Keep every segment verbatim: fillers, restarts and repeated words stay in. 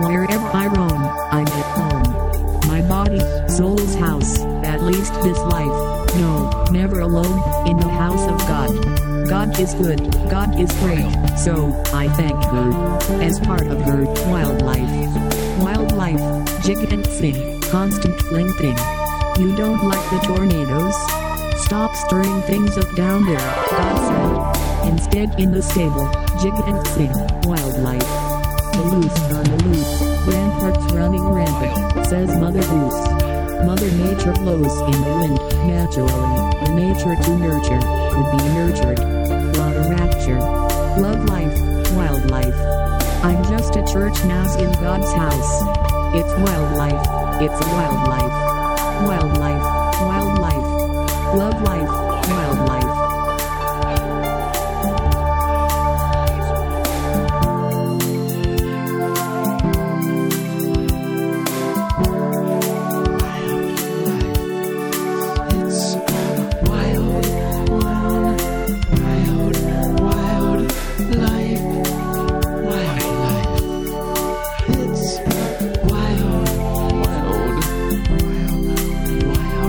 Wherever I roam, I'm at home. My body, soul's house, at least this life. No, never alone, in the house of God. God is good, God is great, so I thank her. As part of her wildlife. Wildlife, jig and sing, constant fling thing. You don't like the tornadoes? Stop stirring things up down there, God said. Instead in the stable, jig and sing, wildlife. The loose on the loose, ramparts running rampant, says Mother Goose. Mother Nature blows in the wind, naturally. The nature to nurture, could be nurtured. Lot of rapture. Love life, wildlife. I'm just a church mouse in God's house. It's wildlife, it's a wildlife. Wildlife, wildlife. Love life, wildlife. Wild,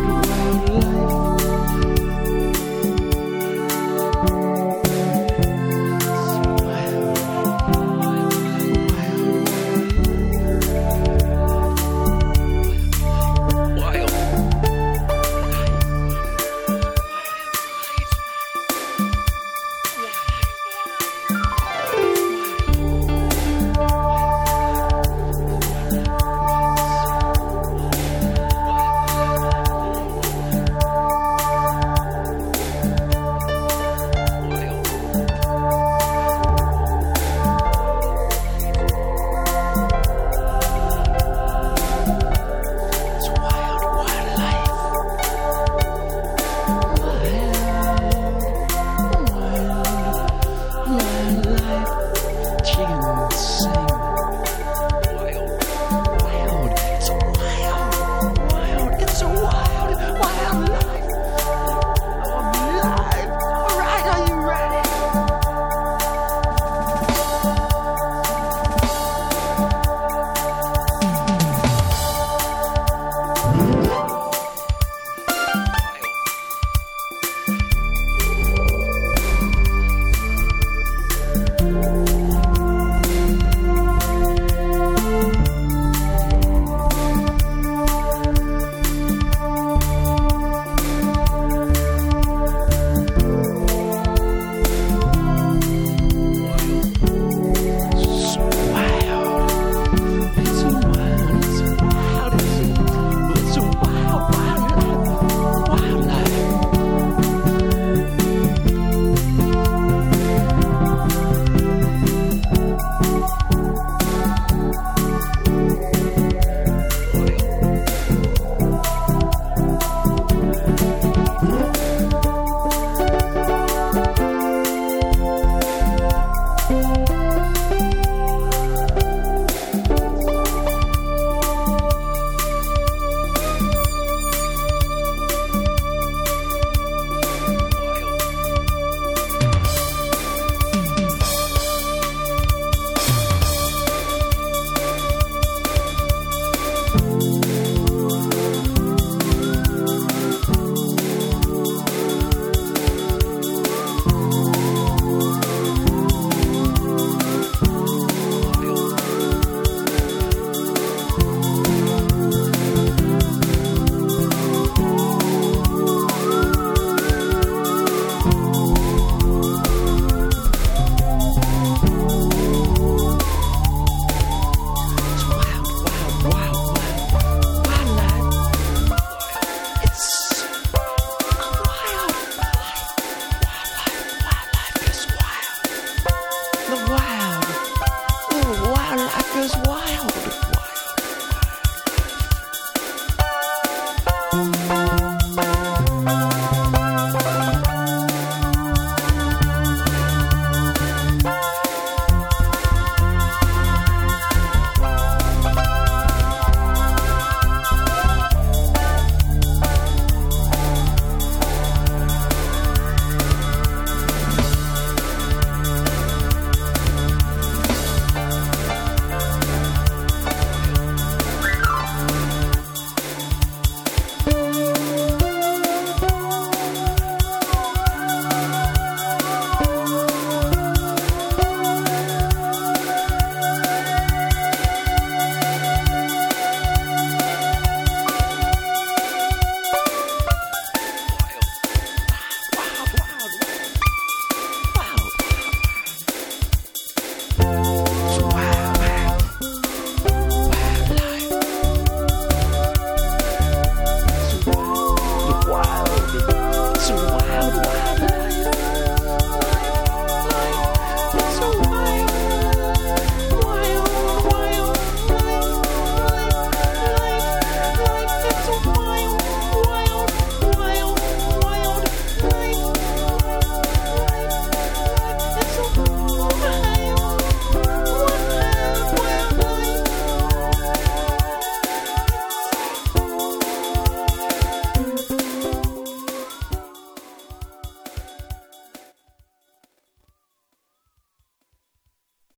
worldwide.